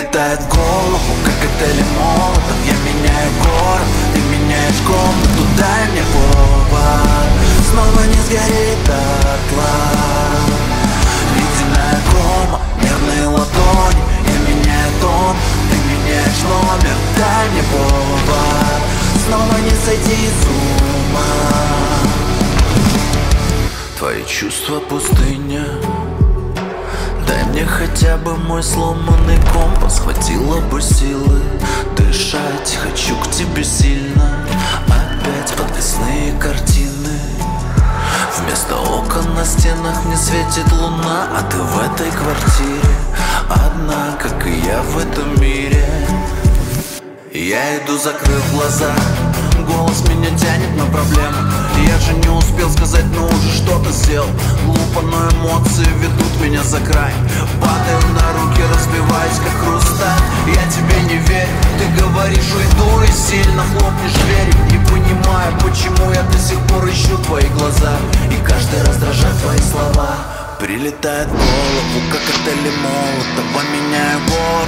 Прилетает в голову, как коктейли молотов. Я меняю город, ты меняешь комнату. Дай мне повод, снова не сгорит дотла. Ледяная кома, нервные ладони. Я меняю тон, ты меняешь номер. Дай мне повод, снова не сойти с ума. Твои чувства пустыня. Дай мне хотя бы мой сломанный компас. Хватило бы силы дышать. Хочу к тебе сильно. Опять подвесные картины. Вместо окон на стенах мне светит луна. А ты в этой квартире одна, как и я в этом мире. Я иду, закрыв глаза. Голос меня тянет на проблему. Я же не успел сказать, но уже что-то сделал. Глупо, но эмоции ведут меня за край. Падаю на руки, разбиваюсь, как хрусталь. Я тебе не верю, ты говоришь уйду и сильно хлопнешь дверью. Не понимаю, почему я до сих пор ищу твои глаза. И каждый раз дрожат твои слова. Прилетает в голову, как коктейли Молотова. Меняю город,